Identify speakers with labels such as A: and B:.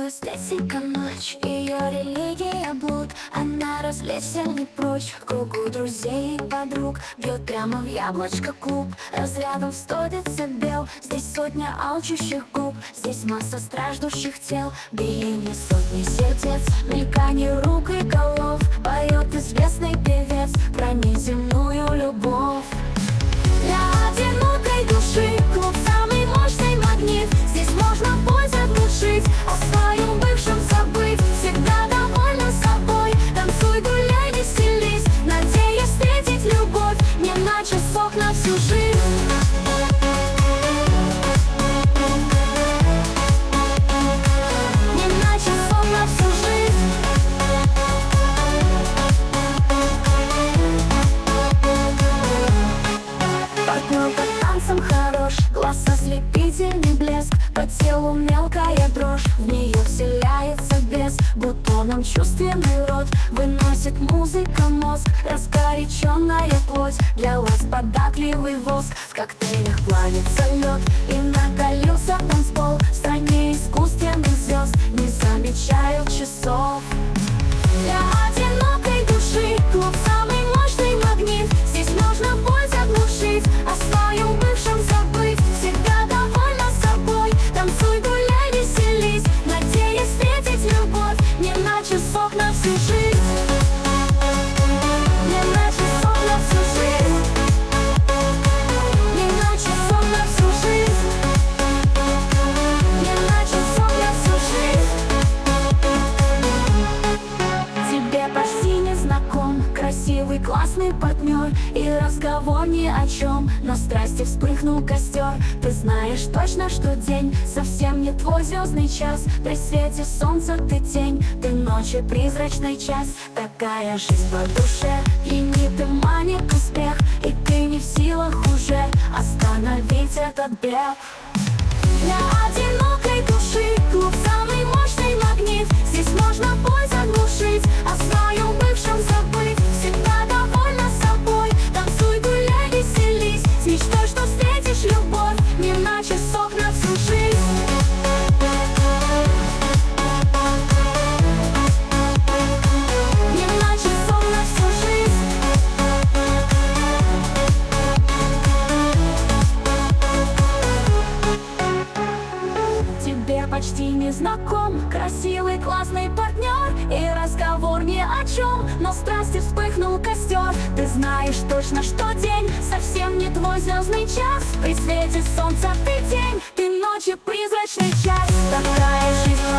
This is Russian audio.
A: пустятика ночь, ее религия блуд. Она развлечься не прочь, в кругу друзей и подруг. Бьет прямо в яблочко клуб, разрядом в 100 децибел. Здесь сотня алчущих губ, здесь масса страждущих тел. Биение сотни сердец, мелькание рук и голов. Поет известный певец про неземную любовь. Для одинокой души клуб самый мощный магнит. Здесь можно боль заглушить, о своем бывшем забыть. Всегда довольна собой, танцуй, гуляй, веселись, надеясь встретить любовь не на часок, на всю жизнь. Не на часок, на всю жизнь. Партнер по танцам хорош, глаз ослепительный блеск. По телу мелкая дрожь, в нее вселяется бес. Бутоном чувственный рот выносит музыка мозг. Раскоряченная плоть, для вас податливый воск. В коктейлях плавится лед и накалился танцпол. В стране искусственных звезд не замечают часов. Для одинокой души клуб самый мощный магнит. Здесь можно боль заглушить, о своем бывшем забыть. Всегда довольна собой, танцуй, гуляй, веселись, надеясь встретить любовь не на часок, на всю жизнь. Не на часок, на всю жизнь. Не на часок, на всю жизнь. Не на часок, на всю жизнь. Тебе почти не знаком красивый, классный партнер, и разговор ни о чем, но страсти вспыхнул костер. Ты знаешь точно, что день совсем не твой звездный час. При свете солнца ты тень, ты ночи призрачный час. Такая жизнь по душе, пьянит и манит успех, и ты не в силах уже остановить этот бег. Для одинокой души клуб самый мощный магнит. Здесь можно боль заглушить, о своем бывшем забыть. Всегда довольна собой, танцуй, гуляй, веселись, с мечтой, что встретишь любовь не на часок, на всю жизнь. Не на часок, на всю жизнь. Тебе почти не знаком красивый, классный партнер, и разговор ни о чем, но страсти вспыхнул костер. Ты знаешь точно, что день совсем не твой звездный час. При свете солнца ты тень, ты ночи призрачный час. Такая жизнь